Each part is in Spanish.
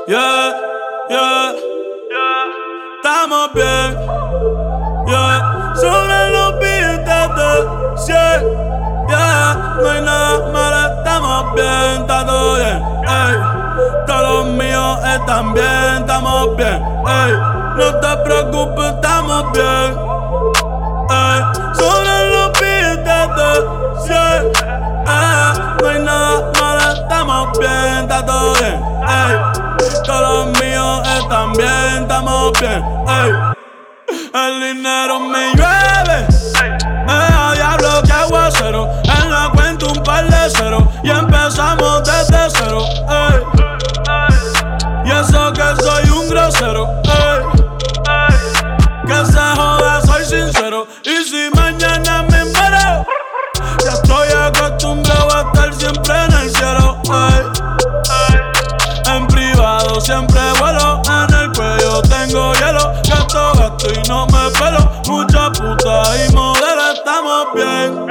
Yeah, yeah, estamos bien. Yeah, sobre los billetes de 100. Yeah, no hay nada malo, estamos bien, está todo bien. Ey, todos los míos están bien, estamos bien. Ey, no te preocupes, estamos bien. Ey, sobre los billetes de 100. No hay nada malo, estamos bien, está todo bien. Ey, todos los míos están bien, estamos bien. Ey, el dinero me llueve. Diablo que aguacero. En la cuenta un par de ceros y empezamos desde cero. Ey, y eso que soy un grosero. Ey, que se joda, soy sincero. Y si mañana me muero, ya estoy acostumbrado a estar siempre en el cielo. Ey, en privado siempre vuelo, en el cuello tengo hielo. Gasto y no me pelo. Mucha puta y modelo, estamos bien.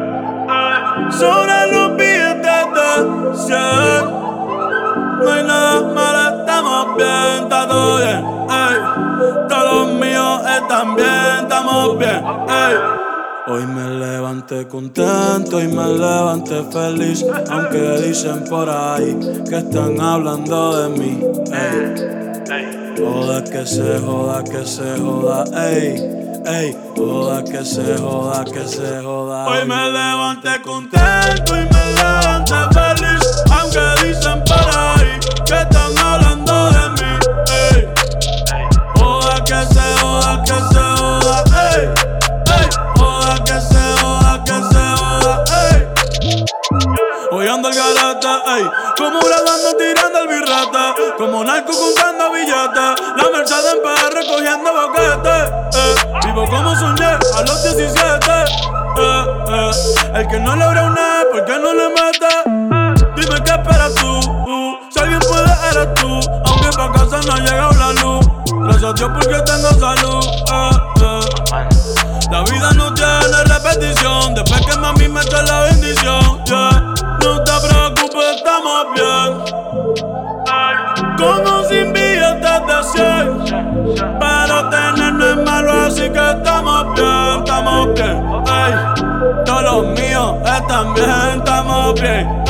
Sobre los billetes de 100. No hay nada malo, estamos bien, está todo bien. Ey, todos los míos están bien, estamos bien. Ey, hoy me levanté contento y me levanté feliz. Aunque dicen por ahí que están hablando de mí. Ey, joda que se joda, que se joda. Ey, joda que se joda, que se joda. Hoy me levanté contento y me levanté feliz. Aunque dicen por ahí que están hablando de mí. Ey, joda que se joda, que se joda. Ey, joda que se joda, que se joda. Ey, hoy ando el garete, ey, como bradando tirando el birrete, como narco contando billetes, la Mercedes en PR recogiendo boquetes. Vivo como soñé a los 17. El que no logra una, ¿por qué no le mete? Dime qué esperas tú, si alguien puede eres tú. Aunque pa' casa no ha llegado la luz, gracias a Dios porque tengo salud. La vida no tiene repetición, después que mami me echa la bendición. Yeah, no te preocupes, estamos bien. Con o sin billetes de 100, pero tener no es malo, así que estamos bien, estamos bien. Ey, todos los míos están bien, estamos bien.